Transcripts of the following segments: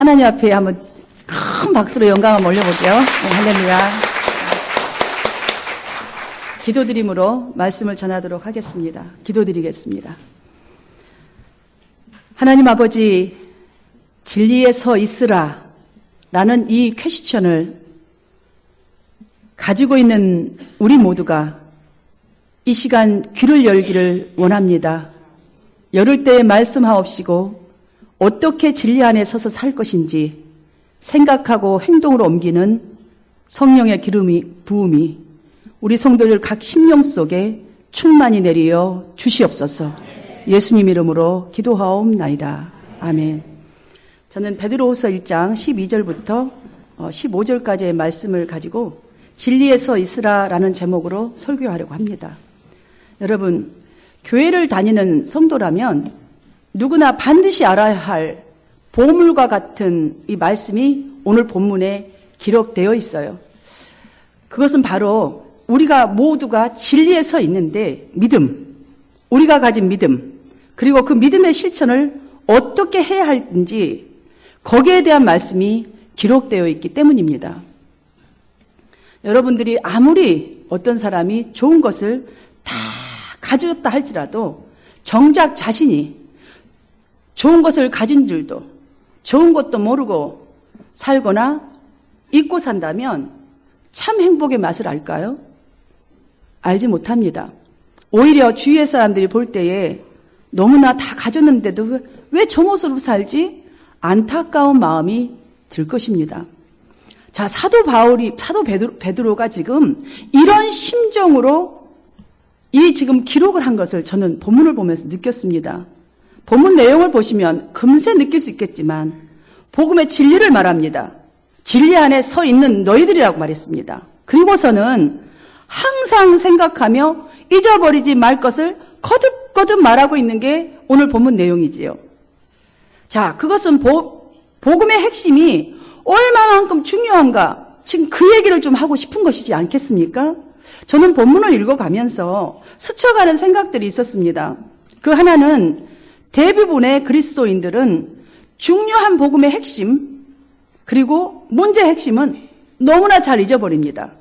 하나님 앞에 한번 큰 박수로 영광을 올려볼게요. 할렐루야. 기도드림으로 말씀을 전하도록 하겠습니다. 기도드리겠습니다. 하나님 아버지, 진리에 서 있으라 라는 이 퀘스천을 가지고 있는 우리 모두가 이 시간 귀를 열기를 원합니다. 열을 때에 말씀하옵시고 어떻게 진리 안에 서서 살 것인지 생각하고 행동으로 옮기는 성령의 부음이 우리 성도들 각 심령 속에 충만히 내리어 주시옵소서. 예수님 이름으로 기도하옵나이다. 아멘. 저는 베드로후서 1장 12절부터 15절까지의 말씀을 가지고 진리에 서 있으라라는 제목으로 설교하려고 합니다. 여러분, 교회를 다니는 성도라면 누구나 반드시 알아야 할 보물과 같은 이 말씀이 오늘 본문에 기록되어 있어요. 그것은 바로 우리가 모두가 진리에 서 있는데 믿음, 우리가 가진 믿음, 그리고 그 믿음의 실천을 어떻게 해야 할지 거기에 대한 말씀이 기록되어 있기 때문입니다. 여러분들이 아무리 어떤 사람이 좋은 것을 다 가졌다 할지라도 정작 자신이 좋은 것을 가진 줄도 좋은 것도 모르고 살거나 잊고 산다면 참 행복의 맛을 알까요? 알지 못합니다. 오히려 주위의 사람들이 볼 때에 너무나 다 가졌는데도 왜 저 모습으로 살지? 안타까운 마음이 들 것입니다. 자, 사도 베드로가 지금 이런 심정으로 이 지금 기록을 한 것을 저는 본문을 보면서 느꼈습니다. 본문 내용을 보시면 금세 느낄 수 있겠지만 복음의 진리를 말합니다. 진리 안에 서 있는 너희들이라고 말했습니다. 그리고서는 항상 생각하며 잊어버리지 말 것을 거듭거듭 말하고 있는 게 오늘 본문 내용이지요. 자, 그것은 복음의 핵심이 얼마만큼 중요한가, 지금 그 얘기를 좀 하고 싶은 것이지 않겠습니까? 저는 본문을 읽어가면서 스쳐가는 생각들이 있었습니다. 그 하나는 대부분의 그리스도인들은 중요한 복음의 핵심, 그리고 문제의 핵심은 너무나 잘 잊어버립니다.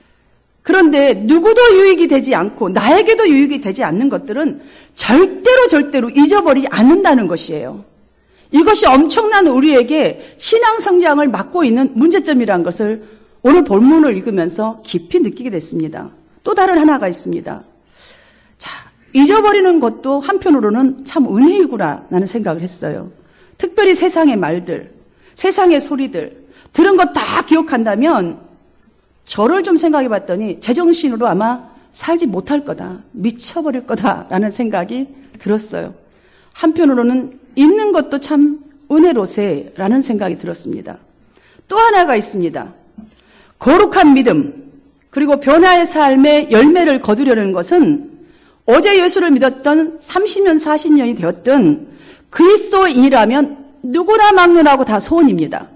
그런데 누구도 유익이 되지 않고 나에게도 유익이 되지 않는 것들은 절대로 잊어버리지 않는다는 것이에요. 이것이 엄청난 우리에게 신앙 성장을 막고 있는 문제점이라는 것을 오늘 본문을 읽으면서 깊이 느끼게 됐습니다. 또 다른 하나가 있습니다. 자, 잊어버리는 것도 한편으로는 참 은혜이구나 라는 생각을 했어요. 특별히 세상의 말들, 세상의 소리들 들은 것 다 기억한다면 저를 좀 생각해 봤더니 제정신으로 아마 살지 못할 거다, 미쳐버릴 거다라는 생각이 들었어요. 한편으로는 있는 것도 참 은혜로세라는 생각이 들었습니다. 또 하나가 있습니다. 거룩한 믿음, 그리고 변화의 삶의 열매를 거두려는 것은 어제 예수를 믿었던 30년, 40년이 되었던 그리스도인이라면 누구나 막론하고 다 소원입니다.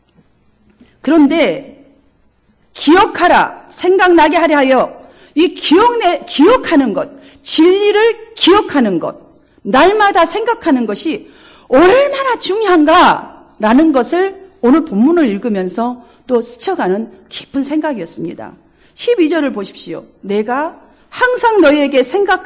그런데 기억하라, 생각나게 하려 하여 이 기억하는 것, 진리를 기억하는 것, 날마다 생각하는 것이 얼마나 중요한가라는 것을 오늘 본문을 읽으면서 또 스쳐가는 깊은 생각이었습니다. 12절을 보십시오. 내가 항상 너희에게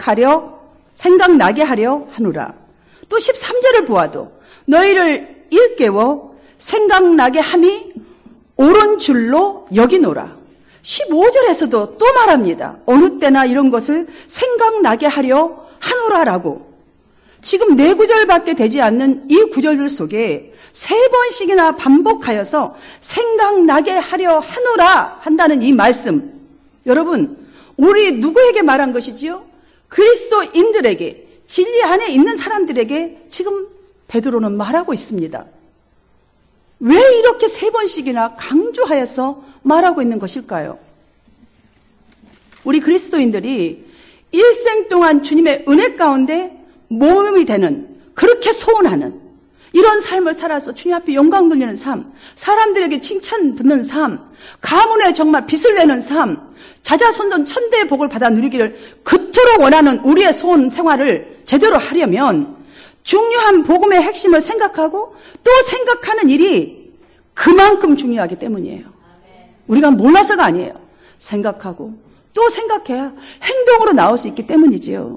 생각나게 하려 하노라. 또 13절을 보아도 너희를 일깨워 생각나게 함이 옳은 줄로 여기노라. 15절에서도 또 말합니다. 어느 때나 이런 것을 생각나게 하려 하노라라고. 지금 4구절밖에 되지 않는 이 구절들 속에 3번씩이나 반복하여서 생각나게 하려 하노라 한다는 이 말씀. 여러분, 우리 누구에게 말한 것이지요? 그리스도인들에게, 진리 안에 있는 사람들에게 지금 베드로는 말하고 있습니다. 왜 이렇게 3번씩이나 강조하여서 말하고 있는 것일까요? 우리 그리스도인들이 일생 동안 주님의 은혜 가운데 모험이 되는, 그렇게 소원하는 이런 삶을 살아서 주님 앞에 영광 돌리는 삶, 사람들에게 칭찬 받는 삶, 가문에 정말 빚을 내는 삶, 자자손손 천대의 복을 받아 누리기를 그토록 원하는 우리의 소원 생활을 제대로 하려면 중요한 복음의 핵심을 생각하고 또 생각하는 일이 그만큼 중요하기 때문이에요. 우리가 몰라서가 아니에요. 생각하고 또 생각해야 행동으로 나올 수 있기 때문이지요.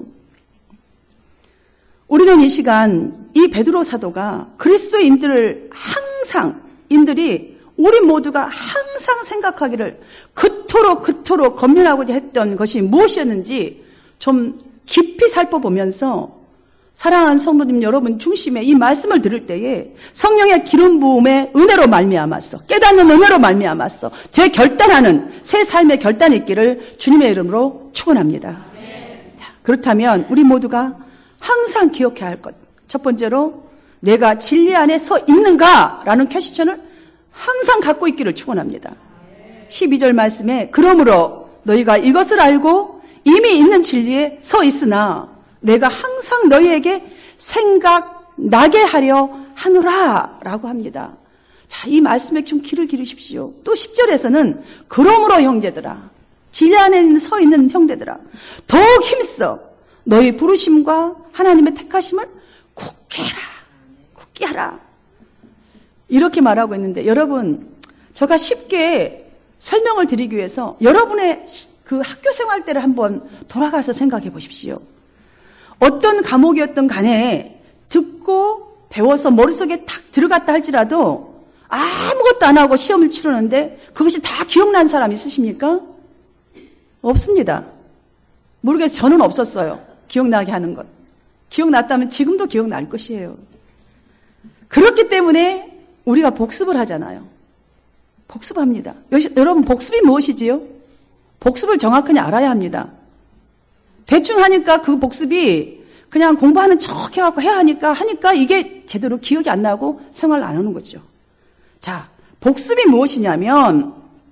우리는 이 시간 이 베드로 사도가 그리스도인들을 항상 인들이 우리 모두가 항상 생각하기를 그토록 권면하고자 했던 것이 무엇이었는지 좀 깊이 살펴보면서 사랑하는 성도님 여러분 중심에 이 말씀을 들을 때에 성령의 기름 부음의 은혜로 말미암았어. 깨닫는 은혜로 말미암았어. 제 결단하는 새 삶의 결단이 있기를 주님의 이름으로 축원합니다. 자, 그렇다면 우리 모두가 항상 기억해야 할 것. 첫 번째로 내가 진리 안에 서 있는가라는 퀘스천을 항상 갖고 있기를 축원합니다. 12절 말씀에 그러므로 너희가 이것을 알고 이미 있는 진리에 서 있으나 내가 항상 너희에게 생각나게 하려 하노라 라고 합니다. 자, 이 말씀에 좀 귀를 기르십시오. 또 10절에서는 그러므로 형제들아 진리 안에 서 있는 형제들아 더욱 힘써 너희 부르심과 하나님의 택하심을 굳게 하라 이렇게 말하고 있는데 여러분 제가 쉽게 설명을 드리기 위해서 여러분의 그 학교 생활 때를 한번 돌아가서 생각해 보십시오. 어떤 과목이었던 간에 듣고 배워서 머릿속에 탁 들어갔다 할지라도 아무것도 안 하고 시험을 치르는데 그것이 다 기억난 사람 있으십니까? 없습니다. 모르겠어요. 저는 없었어요. 기억나게 하는 것. 기억났다면 지금도 기억날 것이에요. 그렇기 때문에 우리가 복습을 하잖아요. 복습합니다. 여러분 복습이 무엇이지요? 복습을 정확하게 알아야 합니다. 대충 하니까 그 복습이 그냥 공부하는 척 해갖고 해야 하니까 이게 제대로 기억이 안 나고 생활을 안 하는 거죠. 자, 복습이 무엇이냐면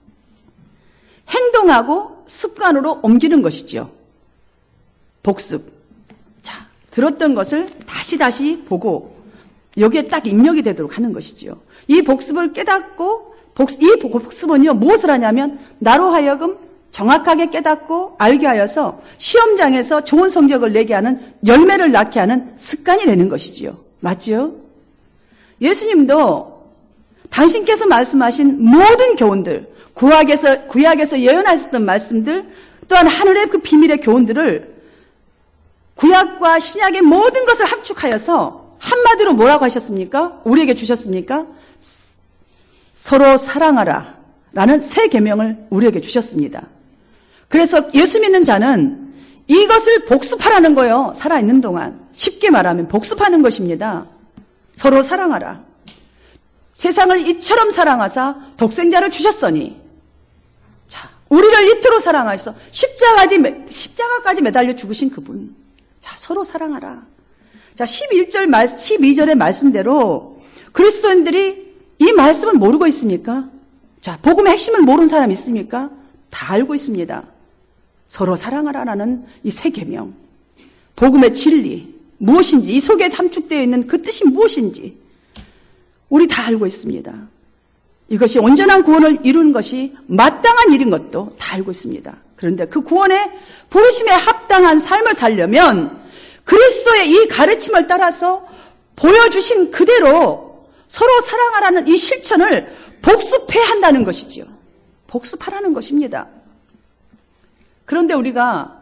행동하고 습관으로 옮기는 것이죠. 복습. 자, 들었던 것을 다시 보고 여기에 딱 입력이 되도록 하는 것이죠. 이 복습을 깨닫고 이 복습은요 무엇을 하냐면 나로 하여금 정확하게 깨닫고 알게 하여서 시험장에서 좋은 성적을 내게 하는 열매를 낳게 하는 습관이 되는 것이지요. 맞죠? 예수님도 당신께서 말씀하신 모든 교훈들, 구약에서 예언하셨던 말씀들, 또한 하늘의 그 비밀의 교훈들을 구약과 신약의 모든 것을 합축하여서 한마디로 뭐라고 하셨습니까? 우리에게 주셨습니까? 서로 사랑하라 라는 새 계명을 우리에게 주셨습니다. 그래서 예수 믿는 자는 이것을 복습하라는 거예요. 살아있는 동안. 쉽게 말하면 복습하는 것입니다. 서로 사랑하라. 세상을 이처럼 사랑하사 독생자를 주셨으니 자, 우리를 이토록 사랑하셔서 십자가까지 매달려 죽으신 그분. 자, 서로 사랑하라. 자, 12절의 말씀대로 그리스도인들이 이 말씀을 모르고 있습니까? 자, 복음의 핵심을 모르는 사람이 있습니까? 다 알고 있습니다. 서로 사랑하라라는 이 새 계명, 복음의 진리 무엇인지, 이 속에 함축되어 있는 그 뜻이 무엇인지 우리 다 알고 있습니다. 이것이 온전한 구원을 이루는 것이 마땅한 일인 것도 다 알고 있습니다. 그런데 그 구원의 부르심에 합당한 삶을 살려면 그리스도의 이 가르침을 따라서 보여주신 그대로 서로 사랑하라는 이 실천을 복습해야 한다는 것이지요. 복습하라는 것입니다. 그런데 우리가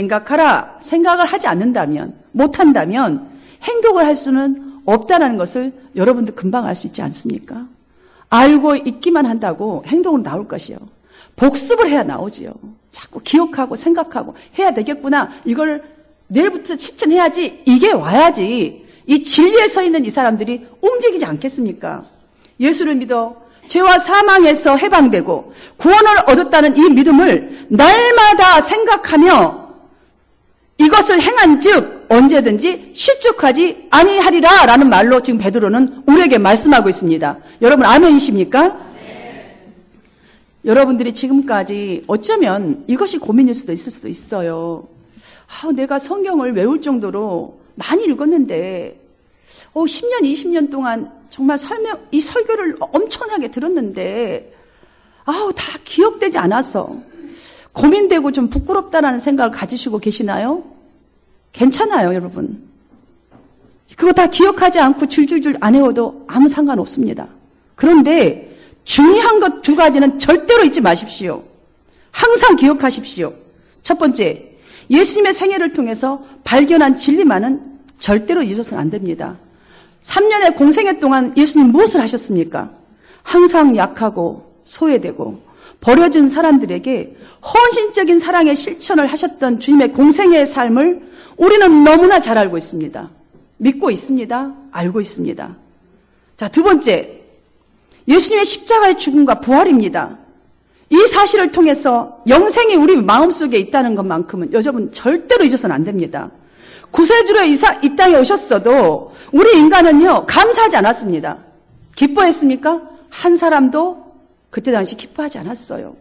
생각을 하지 않는다면, 못한다면 행동을 할 수는 없다는 것을 여러분들 금방 알 수 있지 않습니까? 알고 있기만 한다고 행동으로 나올 것이요. 복습을 해야 나오지요. 자꾸 기억하고 생각하고 해야 되겠구나. 이걸 내일부터 실천해야지. 이게 와야지. 이 진리에 서 있는 이 사람들이 움직이지 않겠습니까? 예수를 믿어 죄와 사망에서 해방되고 구원을 얻었다는 이 믿음을 날마다 생각하며 이것을 행한 즉 언제든지 실족하지 아니하리라 라는 말로 지금 베드로는 우리에게 말씀하고 있습니다. 여러분 아멘이십니까? 네. 여러분들이 지금까지 어쩌면 이것이 고민일 수도 있을 수도 있어요. 내가 성경을 외울 정도로 많이 읽었는데 10년, 20년 동안 정말 이 설교를 엄청나게 들었는데 다 기억되지 않아서 고민되고 좀 부끄럽다라는 생각을 가지시고 계시나요? 괜찮아요, 여러분. 그거 다 기억하지 않고 줄줄줄 안 외워도 아무 상관없습니다. 그런데 중요한 것 두 가지는 절대로 잊지 마십시오. 항상 기억하십시오. 첫 번째, 예수님의 생애를 통해서 발견한 진리만은 절대로 잊어서는 안 됩니다. 3년의 공생애 동안 예수님 무엇을 하셨습니까? 항상 약하고 소외되고 버려진 사람들에게 헌신적인 사랑의 실천을 하셨던 주님의 공생애의 삶을 우리는 너무나 잘 알고 있습니다. 믿고 있습니다. 알고 있습니다. 자, 두 번째, 예수님의 십자가의 죽음과 부활입니다. 이 사실을 통해서 영생이 우리 마음속에 있다는 것만큼은 여러분 절대로 잊어서는 안 됩니다. 구세주로 이 땅에 오셨어도 우리 인간은요, 감사하지 않았습니다. 기뻐했습니까? 한 사람도 그때 당시 기뻐하지 않았어요.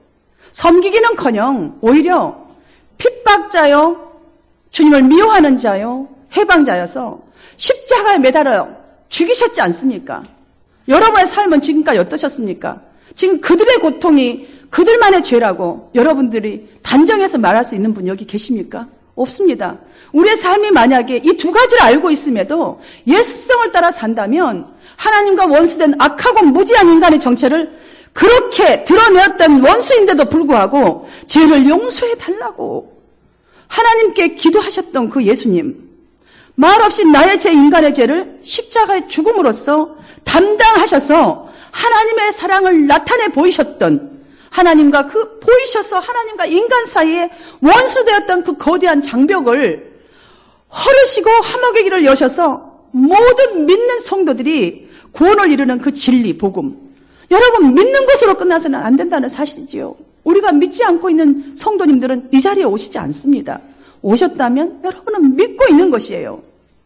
섬기기는커녕 오히려 핍박자요, 주님을 미워하는 자요, 해방자여서 십자가에 매달아 죽이셨지 않습니까? 여러분의 삶은 지금까지 어떠셨습니까? 지금 그들의 고통이 그들만의 죄라고 여러분들이 단정해서 말할 수 있는 분 여기 계십니까? 없습니다. 우리의 삶이 만약에 이 두 가지를 알고 있음에도 옛 습성을 따라 산다면 하나님과 원수된 악하고 무지한 인간의 정체를 그렇게 드러내었던 원수인데도 불구하고 죄를 용서해 달라고 하나님께 기도하셨던 그 예수님, 말없이 나의 죄, 인간의 죄를 십자가의 죽음으로써 담당하셔서 하나님의 사랑을 나타내 보이셨던, 하나님과 보이셔서 하나님과 인간 사이에 원수되었던 그 거대한 장벽을 허르시고 하목의 길을 여셔서 모든 믿는 성도들이 구원을 이루는 그 진리, 복음, 여러분 믿는 것으로 끝나서는 안 된다는 사실이지요. 우리가 믿지 않고 있는 성도님들은 이 자리에 오시지 않습니다. 오셨다면 여러분은 믿고 있는 것이에요.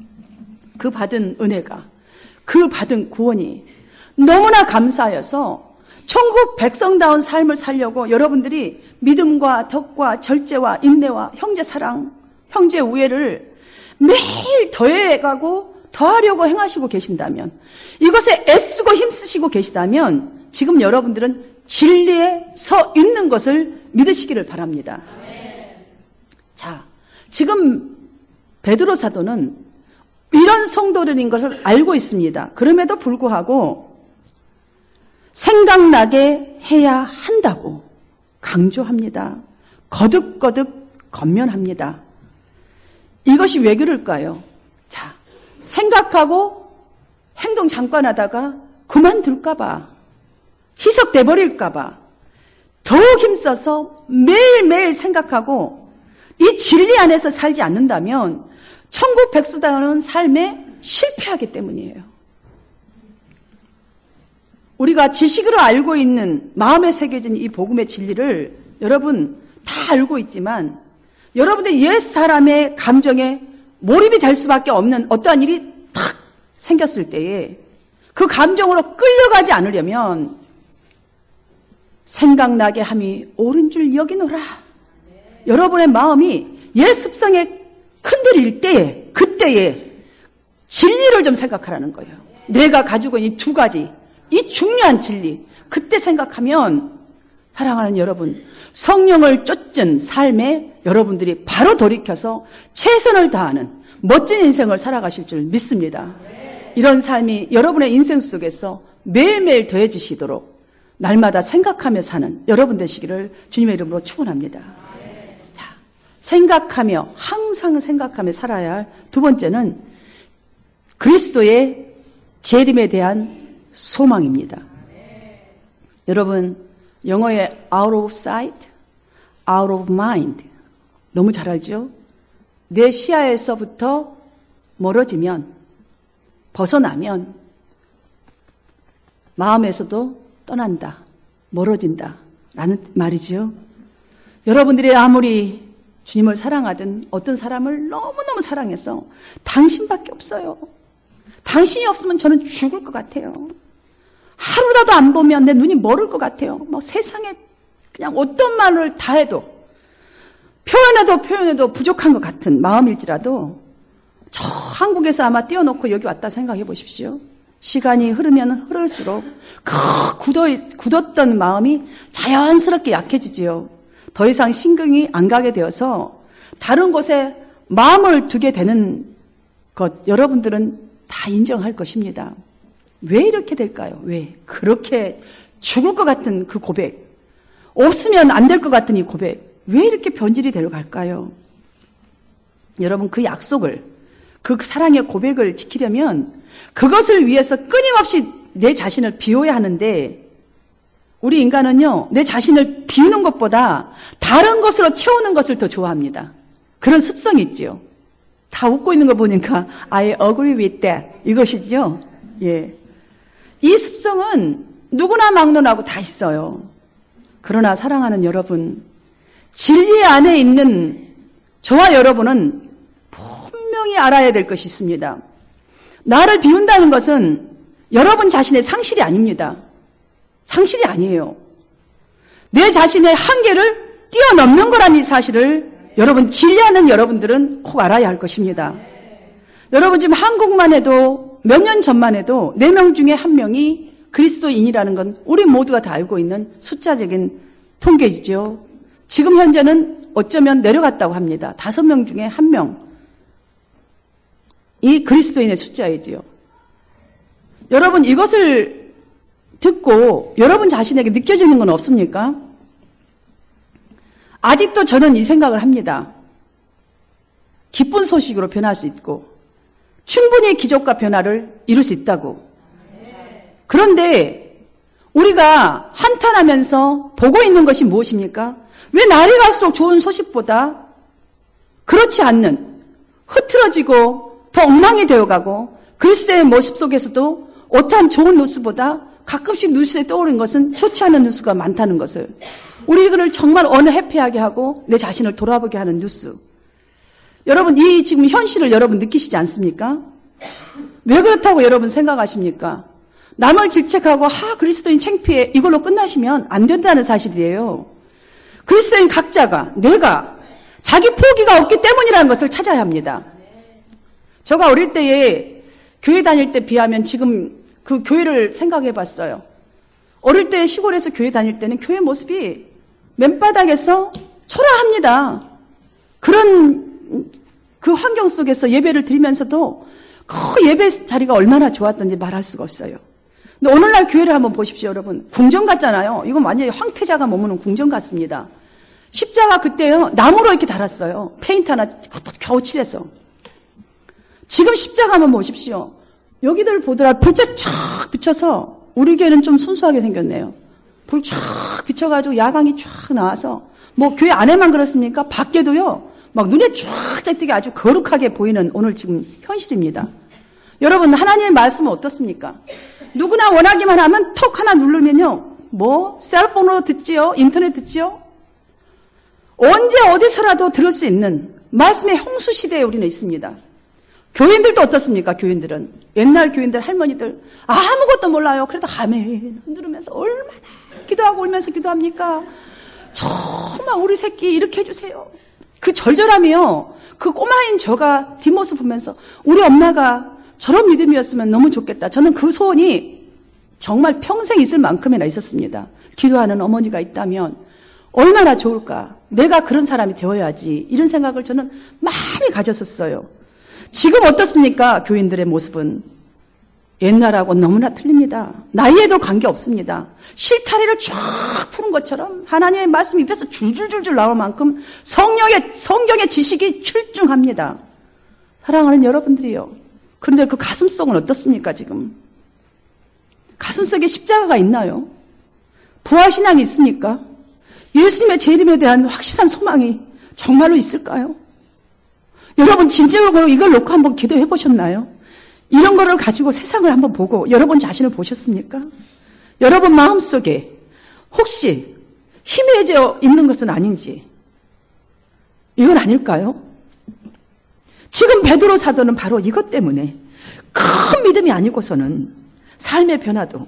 그 받은 은혜가, 그 받은 구원이 너무나 감사하여서 천국 백성다운 삶을 살려고 여러분들이 믿음과 덕과 절제와 인내와 형제 사랑, 형제 우애를 매일 더해가고 더하려고 행하시고 계신다면, 이것에 애쓰고 힘쓰시고 계시다면 지금 여러분들은 진리에 서 있는 것을 믿으시기를 바랍니다. 자, 지금 베드로 사도는 이런 성도들인 것을 알고 있습니다. 그럼에도 불구하고 생각나게 해야 한다고 강조합니다. 거듭거듭 권면합니다. 이것이 왜 그럴까요? 자, 생각하고 행동 잠깐 하다가 그만둘까봐, 희석돼 버릴까봐 더욱 힘써서 매일매일 생각하고 이 진리 안에서 살지 않는다면 천국 백성다운 삶에 실패하기 때문이에요. 우리가 지식으로 알고 있는 마음에 새겨진 이 복음의 진리를 여러분 다 알고 있지만 여러분의 옛 사람의 감정에 몰입이 될 수밖에 없는 어떠한 일이 탁 생겼을 때에 그 감정으로 끌려가지 않으려면 생각나게 함이 옳은 줄 여기노라. 여러분의 마음이 옛 습성에 흔들릴 때에, 그때에 진리를 좀 생각하라는 거예요. 내가 가지고 있는 이 두 가지, 이 중요한 진리, 그때 생각하면 사랑하는 여러분, 성령을 쫓은 삶에 여러분들이 바로 돌이켜서 최선을 다하는 멋진 인생을 살아가실 줄 믿습니다. 이런 삶이 여러분의 인생 속에서 매일매일 더해지시도록 날마다 생각하며 사는 여러분 되시기를 주님의 이름으로 축원합니다. 자, 생각하며, 항상 생각하며 살아야 할 두 번째는 그리스도의 재림에 대한 소망입니다. 여러분, 영어의 out of sight, out of mind 너무 잘 알죠? 내 시야에서부터 멀어지면, 벗어나면 마음에서도 떠난다, 멀어진다 라는 말이죠. 여러분들이 아무리 주님을 사랑하든 어떤 사람을 너무너무 사랑해서 당신밖에 없어요. 당신이 없으면 저는 죽을 것 같아요. 하루라도 안 보면 내 눈이 멀을 것 같아요. 뭐 세상에 그냥 어떤 말을 다 해도 표현해도 부족한 것 같은 마음일지라도 저 한국에서 아마 띄워놓고 여기 왔다 생각해 보십시오. 시간이 흐르면 흐를수록 굳었던 마음이 자연스럽게 약해지지요. 더 이상 신경이 안 가게 되어서 다른 곳에 마음을 두게 되는 것, 여러분들은 다 인정할 것입니다. 왜 이렇게 될까요? 왜? 그렇게 죽을 것 같은 그 고백, 없으면 안 될 것 같은 이 고백, 왜 이렇게 변질이 되어갈까요? 여러분, 그 약속을, 그 사랑의 고백을 지키려면 그것을 위해서 끊임없이 내 자신을 비워야 하는데, 우리 인간은요, 내 자신을 비우는 것보다 다른 것으로 채우는 것을 더 좋아합니다. 그런 습성이 있죠. 다 웃고 있는 거 보니까 I agree with that 이것이죠. 예, 이 습성은 누구나 막론하고 다 있어요. 그러나 사랑하는 여러분, 진리 안에 있는 저와 여러분은 분명히 알아야 될 것이 있습니다. 나를 비운다는 것은 여러분 자신의 상실이 아닙니다. 상실이 아니에요. 내 자신의 한계를 뛰어넘는 거라는 이 사실을 여러분, 진리하는 여러분들은 꼭 알아야 할 것입니다. 여러분, 지금 한국만 해도 몇 년 전만 해도 4명 중에 1명이 그리스도인이라는 건 우리 모두가 다 알고 있는 숫자적인 통계이죠. 지금 현재는 어쩌면 내려갔다고 합니다. 5명 중에 1명. 이 그리스도인의 숫자이지요. 여러분, 이것을 듣고 여러분 자신에게 느껴지는 건 없습니까? 아직도 저는 이 생각을 합니다. 기쁜 소식으로 변할 수 있고 충분히 기적과 변화를 이룰 수 있다고. 그런데 우리가 한탄하면서 보고 있는 것이 무엇입니까? 왜 날이 갈수록 좋은 소식보다 그렇지 않는, 흐트러지고 더 엉망이 되어가고 그리스도의 모습 속에서도 어떠한 좋은 뉴스보다 가끔씩 뉴스에 떠오르는 것은 좋지 않은 뉴스가 많다는 것을, 우리를 정말 언해피하게 하고 내 자신을 돌아보게 하는 뉴스. 여러분, 이 지금 현실을 여러분 느끼시지 않습니까? 왜 그렇다고 여러분 생각하십니까? 남을 질책하고 그리스도인 창피해, 이걸로 끝나시면 안 된다는 사실이에요. 그리스도인 각자가, 내가 자기 포기가 없기 때문이라는 것을 찾아야 합니다. 제가 어릴 때에 교회 다닐 때 비하면 지금 그 교회를 생각해 봤어요. 어릴 때 시골에서 교회 다닐 때는 교회 모습이 맨바닥에서 초라합니다. 그런 그 환경 속에서 예배를 드리면서도 그 예배 자리가 얼마나 좋았던지 말할 수가 없어요. 근데 오늘날 교회를 한번 보십시오, 여러분. 궁전 같잖아요. 이건 완전히 황태자가 머무는 궁전 같습니다. 십자가 그때요, 나무로 이렇게 달았어요. 페인트 하나 그것도 겨우 칠해서. 지금 십자가 한번 보십시오. 여기들 보더라 불자 쫙 비춰서, 우리 교회는 좀 순수하게 생겼네요. 불 쫙 비춰가지고 야광이 쫙 나와서, 뭐 교회 안에만 그렇습니까? 밖에도요, 막 눈에 쫙 띄게 아주 거룩하게 보이는 오늘 지금 현실입니다. 여러분, 하나님의 말씀은 어떻습니까? 누구나 원하기만 하면 톡 하나 누르면요, 뭐 셀폰으로 듣지요, 인터넷 듣지요. 언제 어디서라도 들을 수 있는 말씀의 홍수 시대에 우리는 있습니다. 교인들도 어떻습니까? 교인들은, 옛날 교인들, 할머니들 아무것도 몰라요. 그래도 아멘 흔들으면서 얼마나 기도하고 울면서 기도합니까? 정말 우리 새끼 이렇게 해주세요. 그 절절함이요, 그 꼬마인 저가 뒷모습 보면서 우리 엄마가 저런 믿음이었으면 너무 좋겠다. 저는 그 소원이 정말 평생 있을 만큼이나 있었습니다. 기도하는 어머니가 있다면 얼마나 좋을까. 내가 그런 사람이 되어야지. 이런 생각을 저는 많이 가졌었어요. 지금 어떻습니까? 교인들의 모습은 옛날하고 너무나 틀립니다. 나이에도 관계없습니다. 실타래를 쫙 푸는 것처럼 하나님의 말씀이 입에서 줄줄줄줄 나올 만큼 성경의 지식이 출중합니다. 사랑하는 여러분들이요. 그런데 그 가슴속은 어떻습니까? 지금 가슴속에 십자가가 있나요? 부활신앙이 있습니까? 예수님의 재림에 대한 확실한 소망이 정말로 있을까요? 여러분, 진짜로 이걸 놓고 한번 기도해 보셨나요? 이런 거를 가지고 세상을 한번 보고 여러분 자신을 보셨습니까? 여러분 마음속에 혹시 희미해져 있는 것은 아닌지, 이건 아닐까요? 지금 베드로 사도는 바로 이것 때문에 큰 믿음이 아니고서는 삶의 변화도,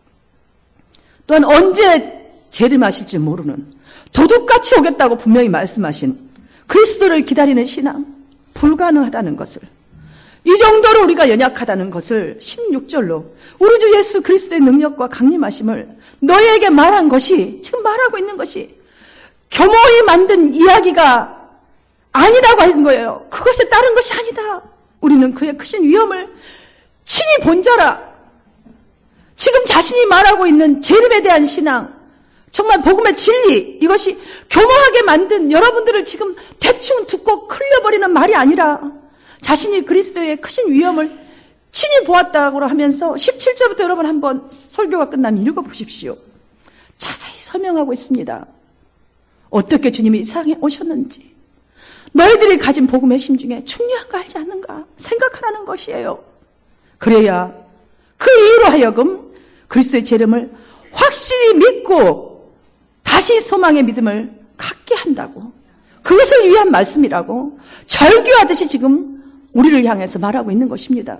또한 언제 재림하실지 모르는 도둑같이 오겠다고 분명히 말씀하신 그리스도를 기다리는 신앙, 불가능하다는 것을, 이 정도로 우리가 연약하다는 것을 16절로 우리 주 예수 그리스도의 능력과 강림하심을 너희에게 말한 것이, 지금 말하고 있는 것이 겸허히 만든 이야기가 아니라고 하는 거예요. 그것에 따른 것이 아니다. 우리는 그의 크신 위엄을 친히 본자라. 지금 자신이 말하고 있는 재림에 대한 신앙, 정말 복음의 진리, 이것이 교묘하게 만든 여러분들을 지금 대충 듣고 흘려버리는 말이 아니라 자신이 그리스도의 크신 위엄을 친히 보았다고 하면서 17절부터 여러분 한번 설교가 끝나면 읽어보십시오. 자세히 설명하고 있습니다. 어떻게 주님이 이 세상에 오셨는지, 너희들이 가진 복음의 심 중에 중요한 거 알지 않는가 생각하라는 것이에요. 그래야 그 이유로 하여금 그리스도의 재림을 확실히 믿고 다시 소망의 믿음을 갖게 한다고, 그것을 위한 말씀이라고 절규하듯이 지금 우리를 향해서 말하고 있는 것입니다.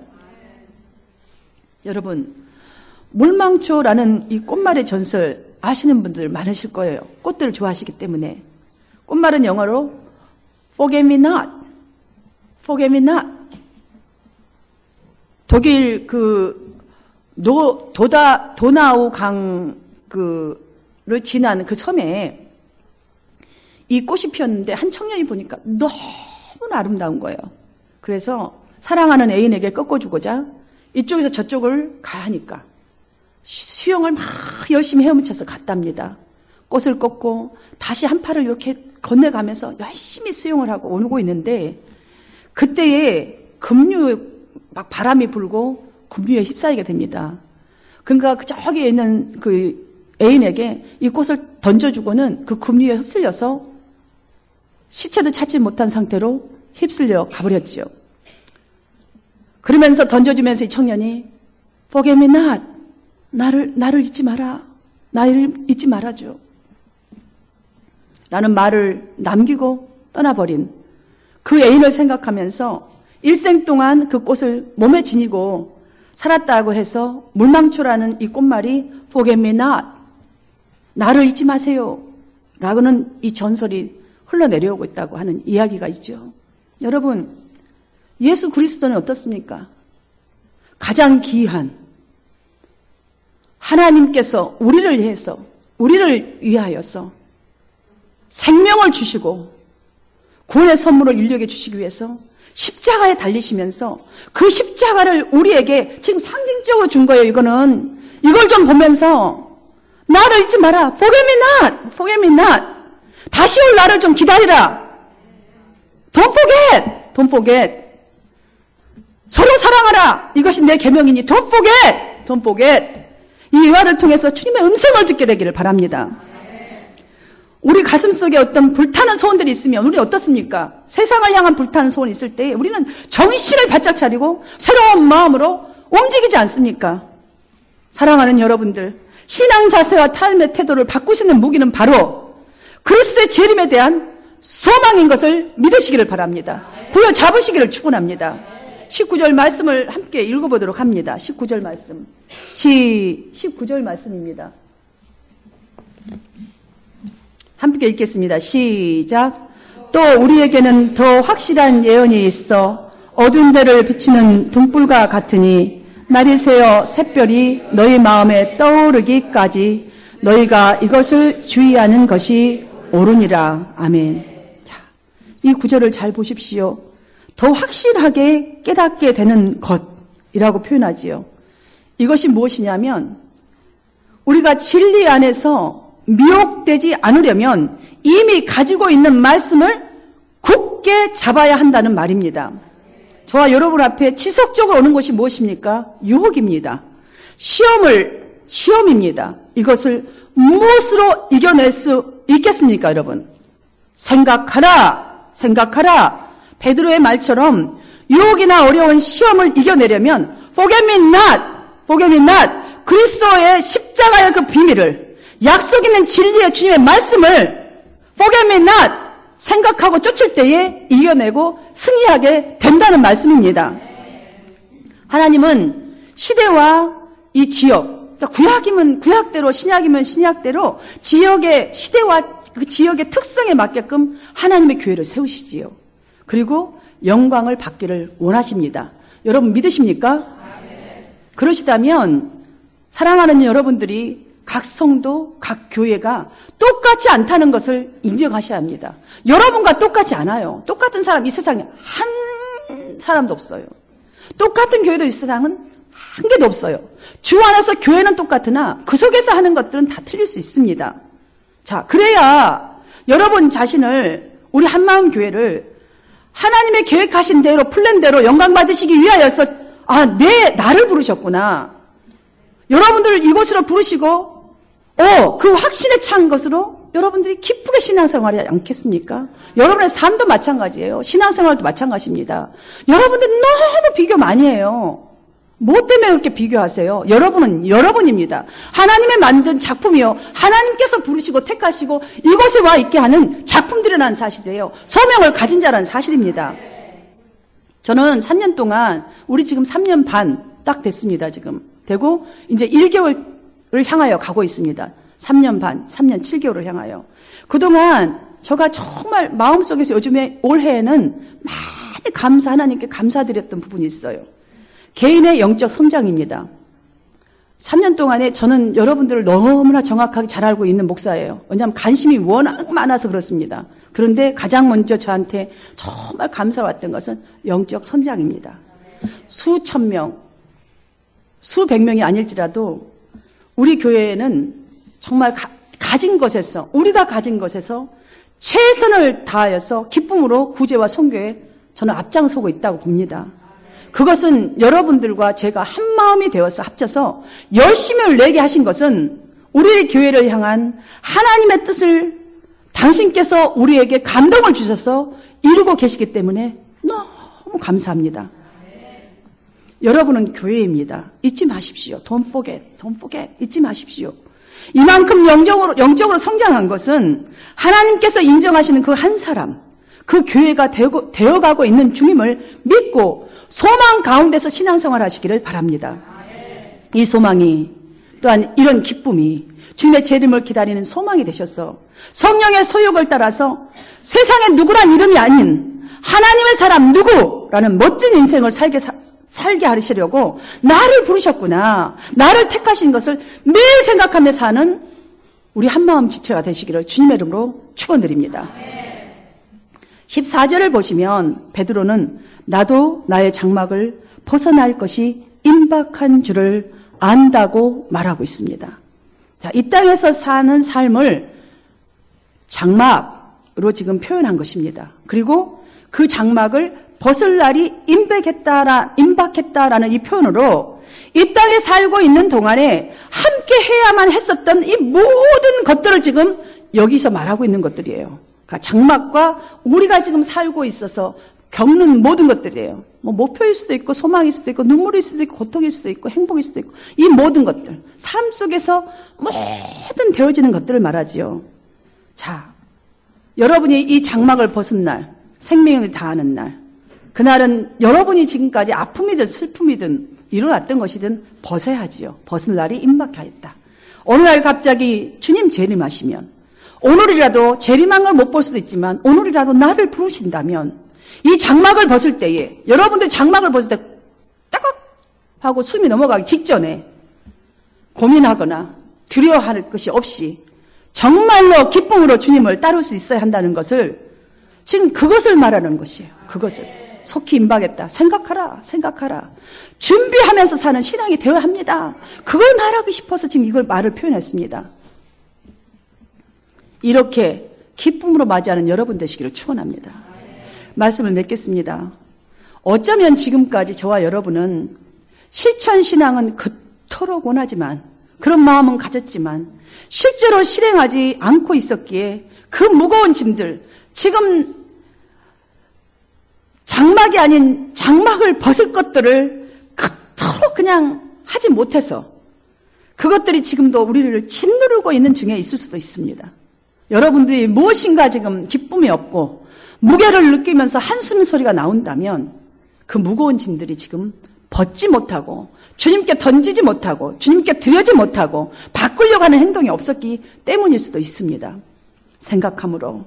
여러분, 물망초라는 이 꽃말의 전설 아시는 분들 많으실 거예요. 꽃들을 좋아하시기 때문에. 꽃말은 영어로 Forget me not, forget me not. 독일 도나우 강 를 지난 그 섬에 이 꽃이 피었는데 한 청년이 보니까 너무나 아름다운 거예요. 그래서 사랑하는 애인에게 꺾어주고자 이쪽에서 저쪽을 가야 하니까 수영을 막 열심히 헤엄쳐서 갔답니다. 꽃을 꺾고 다시 한 팔을 이렇게 건너가면서 열심히 수영을 하고 오고 있는데 그때에 막 바람이 불고 급류에 휩싸이게 됩니다. 그러니까 저기에 있는 그 애인에게 이 꽃을 던져주고는 그 급류에 휩쓸려서 시체도 찾지 못한 상태로 휩쓸려 가버렸지요. 그러면서 던져주면서 이 청년이 Forget me not, 나를 잊지 마라, 나를 잊지 말아줘 라는 말을 남기고 떠나버린 그 애인을 생각하면서 일생 동안 그 꽃을 몸에 지니고 살았다고 해서 물망초라는 이 꽃말이 Forget me not, 나를 잊지 마세요 라고는 이 전설이 흘러내려오고 있다고 하는 이야기가 있죠. 여러분, 예수 그리스도는 어떻습니까? 가장 귀한 하나님께서 우리를 위하여서 생명을 주시고 구원의 선물을 인류에게 주시기 위해서 십자가에 달리시면서 그 십자가를 우리에게 지금 상징적으로 준 거예요. 이걸 좀 보면서 나를 잊지 마라. Forget me not, forget me not. 다시 올 나를 좀 기다리라. Don't forget, don't forget. 서로 사랑하라. 이것이 내 계명이니 don't forget, don't forget. 이 예화를 통해서 주님의 음성을 듣게 되기를 바랍니다. 우리 가슴 속에 어떤 불타는 소원들이 있으면 우리 어떻습니까? 세상을 향한 불타는 소원이 있을 때 우리는 정신을 바짝 차리고 새로운 마음으로 움직이지 않습니까? 사랑하는 여러분들, 신앙 자세와 삶의 태도를 바꾸시는 무기는 바로 그리스도의 재림에 대한 소망인 것을 믿으시기를 바랍니다. 부여잡으시기를 축원합니다. 19절 말씀을 함께 읽어보도록 합니다. 19절 말씀. 19절 말씀입니다. 함께 읽겠습니다. 시작. 또 우리에게는 더 확실한 예언이 있어 어두운 데를 비추는 등불과 같으니 날이 새어 샛별이 너희 마음에 떠오르기까지 너희가 이것을 주의하는 것이 옳으니라. 아멘. 자, 이 구절을 잘 보십시오. 더 확실하게 깨닫게 되는 것이라고 표현하지요. 이것이 무엇이냐면 우리가 진리 안에서 미혹되지 않으려면 이미 가지고 있는 말씀을 굳게 잡아야 한다는 말입니다. 저와 여러분 앞에 지속적으로 오는 것이 무엇입니까? 유혹입니다. 시험입니다. 이것을 무엇으로 이겨낼 수 있겠습니까, 여러분? 생각하라. 베드로의 말처럼 유혹이나 어려운 시험을 이겨내려면 Forget me not. 그리스도의 십자가의 그 비밀을, 약속 있는 진리의 주님의 말씀을 Forget me not 생각하고 쫓을 때에 이겨내고 승리하게 된다는 말씀입니다. 하나님은 시대와 이 지역, 그러니까 구약이면 구약대로, 신약이면 신약대로 지역의 시대와 그 지역의 특성에 맞게끔 하나님의 교회를 세우시지요. 그리고 영광을 받기를 원하십니다. 여러분 믿으십니까? 그러시다면 사랑하는 여러분들이 각 성도, 각 교회가 똑같지 않다는 것을 인정하셔야 합니다. 여러분과 똑같지 않아요. 똑같은 사람 이 세상에 한 사람도 없어요. 똑같은 교회도 이 세상은 한 개도 없어요. 주 안에서 교회는 똑같으나 그 속에서 하는 것들은 다 틀릴 수 있습니다. 자, 그래야 여러분 자신을, 우리 한마음 교회를 하나님의 계획하신 대로, 플랜대로 영광 받으시기 위하여서, 나를 부르셨구나. 여러분들을 이곳으로 부르시고, 그 확신에 찬 것으로 여러분들이 기쁘게 신앙생활을 하지 않겠습니까? 여러분의 삶도 마찬가지예요. 신앙생활도 마찬가지입니다. 여러분들 너무 비교 많이 해요. 뭐 때문에 그렇게 비교하세요? 여러분은 여러분입니다. 하나님의 만든 작품이요. 하나님께서 부르시고 택하시고 이곳에 와 있게 하는 작품들이라는 사실이에요. 소명을 가진 자라는 사실입니다. 저는 3년 동안, 우리 지금 3년 반 딱 됐습니다. 지금 되고 이제 1개월을 향하여 가고 있습니다. 3년 반, 3년 7개월을 향하여. 그동안 제가 정말 마음속에서 요즘에 올해에는 많이 하나님께 감사드렸던 부분이 있어요. 개인의 영적 성장입니다. 3년 동안에 저는 여러분들을 너무나 정확하게 잘 알고 있는 목사예요. 왜냐하면 관심이 워낙 많아서 그렇습니다. 그런데 가장 먼저 저한테 정말 감사왔던 것은 영적 성장입니다. 수천 명, 수백 명이 아닐지라도 우리 교회에는 정말 우리가 가진 것에서 최선을 다하여서 기쁨으로 구제와 선교에 저는 앞장서고 있다고 봅니다. 그것은 여러분들과 제가 한 마음이 되어서 합쳐서 열심을 내게 하신 것은 우리 교회를 향한 하나님의 뜻을 당신께서 우리에게 감동을 주셔서 이루고 계시기 때문에 너무 감사합니다. 여러분은 교회입니다. 잊지 마십시오. Don't forget. 잊지 마십시오. 이만큼 영적으로 성장한 것은 하나님께서 인정하시는 그 한 사람, 그 교회가 되어가고 있는 주님을 믿고 소망 가운데서 신앙생활 하시기를 바랍니다. 이 소망이, 또한 이런 기쁨이 주님의 재림을 기다리는 소망이 되셔서 성령의 소욕을 따라서 세상에 누구란 이름이 아닌 하나님의 사람 누구라는 멋진 인생을 살게 하시려고 나를 부르셨구나, 나를 택하신 것을 매일 생각하며 사는 우리 한마음 지체가 되시기를 주님의 이름으로 축원드립니다. 14절을 보시면 베드로는 나도 나의 장막을 벗어날 것이 임박한 줄을 안다고 말하고 있습니다. 자, 이 땅에서 사는 삶을 장막으로 지금 표현한 것입니다. 그리고 그 장막을 벗을 날이 임박했다라는 이 표현으로 이 땅에 살고 있는 동안에 함께 해야만 했었던 이 모든 것들을 지금 여기서 말하고 있는 것들이에요. 그러니까 장막과 우리가 지금 살고 있어서 겪는 모든 것들이에요. 목표일 수도 있고 소망일 수도 있고 눈물일 수도 있고 고통일 수도 있고 행복일 수도 있고 이 모든 것들, 삶 속에서 모든 되어지는 것들을 말하지요. 자, 여러분이 이 장막을 벗은 날, 생명을 다하는 날, 그날은 여러분이 지금까지 아픔이든 슬픔이든 일어났던 것이든 벗어야지요. 벗은 날이 임박하였다. 어느 날 갑자기 주님 재림하시면, 오늘이라도 재림한 걸 못 볼 수도 있지만 오늘이라도 나를 부르신다면 이 장막을 벗을 때에, 여러분들 장막을 벗을 때 따각 하고 숨이 넘어가기 직전에 고민하거나 두려워할 것이 없이 정말로 기쁨으로 주님을 따를 수 있어야 한다는 것을, 지금 그것을 말하는 것이에요. 그것을 속히 임박했다. 생각하라. 준비하면서 사는 신앙이 되어야 합니다. 그걸 말하고 싶어서 지금 이걸 말을 표현했습니다. 이렇게 기쁨으로 맞이하는 여러분 되시기를 축원합니다. 말씀을 맺겠습니다. 어쩌면 지금까지 저와 여러분은 실천신앙은 그토록 원하지만, 그런 마음은 가졌지만 실제로 실행하지 않고 있었기에 그 무거운 짐들, 지금 장막이 아닌 장막을 벗을 것들을 그토록 그냥 하지 못해서 그것들이 지금도 우리를 짓누르고 있는 중에 있을 수도 있습니다. 여러분들이 무엇인가 지금 기쁨이 없고 무게를 느끼면서 한숨 소리가 나온다면 그 무거운 짐들이 지금 벗지 못하고 주님께 던지지 못하고 주님께 드려지 못하고 바꾸려고 하는 행동이 없었기 때문일 수도 있습니다. 생각함으로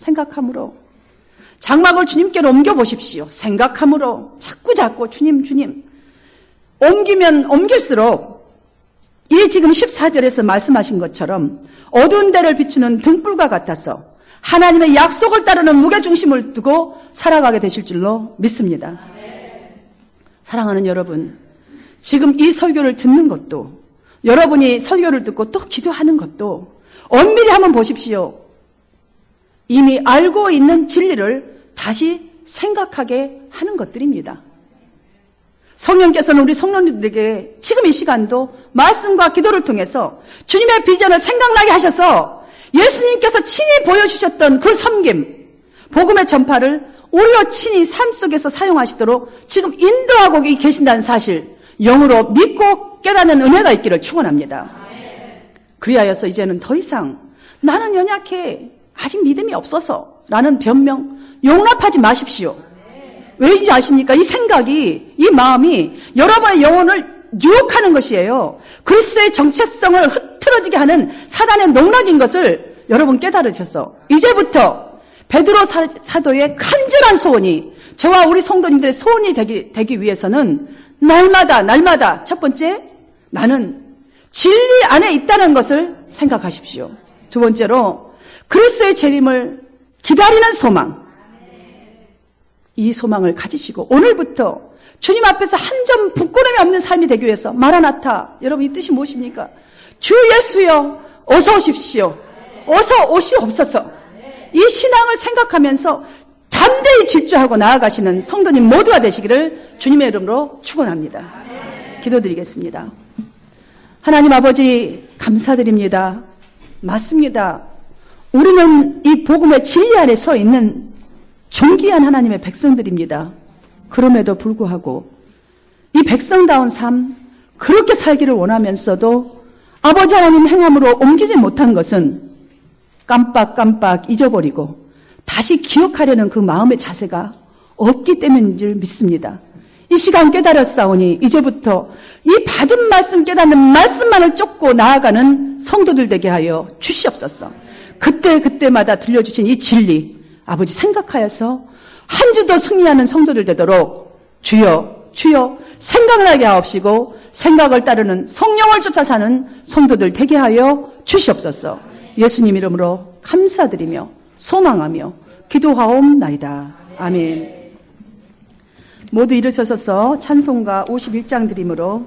장막을 주님께로 옮겨보십시오. 생각함으로 자꾸 주님 옮기면 옮길수록 이 지금 14절에서 말씀하신 것처럼 어두운 데를 비추는 등불과 같아서 하나님의 약속을 따르는 무게중심을 두고 살아가게 되실 줄로 믿습니다. 사랑하는 여러분, 지금 이 설교를 듣는 것도, 여러분이 설교를 듣고 또 기도하는 것도 엄밀히 한번 보십시오. 이미 알고 있는 진리를 다시 생각하게 하는 것들입니다. 성령께서는 우리 성도님들에게 지금 이 시간도 말씀과 기도를 통해서 주님의 비전을 생각나게 하셔서 예수님께서 친히 보여주셨던 그 섬김, 복음의 전파를 우리로 친히 삶 속에서 사용하시도록 지금 인도하고 계신다는 사실, 영으로 믿고 깨닫는 은혜가 있기를 축원합니다. 그리하여서 이제는 더 이상 나는 연약해, 아직 믿음이 없어서 라는 변명 용납하지 마십시오. 왜인지 아십니까? 이 생각이, 이 마음이 여러분의 영혼을 유혹하는 것이에요. 그리스도의 정체성을 흐트러지게 하는 사단의 농락인 것을 여러분 깨달으셔서 이제부터 베드로 사도의 간절한 소원이, 저와 우리 성도님들의 소원이 되기 위해서는 날마다 첫 번째, 나는 진리 안에 있다는 것을 생각하십시오. 두 번째로 그리스도의 재림을 기다리는 소망, 이 소망을 가지시고 오늘부터 주님 앞에서 한 점 부끄러움이 없는 삶이 되기 위해서, 마라나타, 여러분 이 뜻이 무엇입니까? 주 예수여 어서 오십시오, 어서 오시옵소서. 이 신앙을 생각하면서 담대히 질주하고 나아가시는 성도님 모두가 되시기를 주님의 이름으로 축원합니다. 기도드리겠습니다. 하나님 아버지 감사드립니다. 맞습니다. 우리는 이 복음의 진리 안에 서 있는 존귀한 하나님의 백성들입니다. 그럼에도 불구하고 이 백성다운 삶, 그렇게 살기를 원하면서도 아버지 하나님 행함으로 옮기지 못한 것은 깜빡 잊어버리고 다시 기억하려는 그 마음의 자세가 없기 때문인 줄 믿습니다. 이 시간 깨달았사오니 이제부터 이 받은 말씀, 깨닫는 말씀만을 쫓고 나아가는 성도들 되게 하여 주시옵소서. 그때마다 들려주신 이 진리, 아버지 생각하여서 한 주 더 승리하는 성도들 되도록 주여 생각나게 하옵시고 생각을 따르는 성령을 쫓아 사는 성도들 되게 하여 주시옵소서. 예수님 이름으로 감사드리며 소망하며 기도하옵나이다. 아멘. 모두 일으서셔서 찬송가 51장 드림으로